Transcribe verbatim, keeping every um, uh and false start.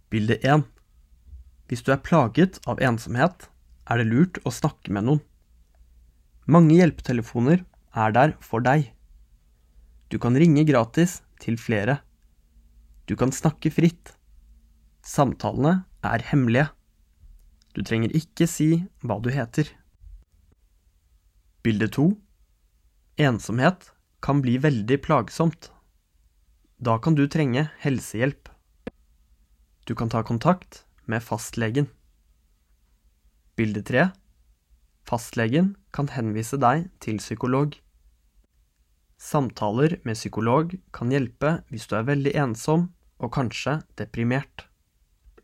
Bilde én. Hvis du er plaget av ensomhet, er det lurt å snakke med noen. Mange hjelpetelefoner er der for deg. Du kan ringe gratis til flere. Du kan snakke fritt. Samtalene er hemmelige. Du trenger ikke si hva du heter. Bilde to. Ensomhet kan bli veldig plagsomt. Da kan du trenge helsehjelp. Du kan ta kontakt med fastlegen. Bilde tre. Fastlegen kan henvise deg til psykolog. Samtaler med psykolog kan hjelpe hvis du er veldig ensom og kanskje deprimert.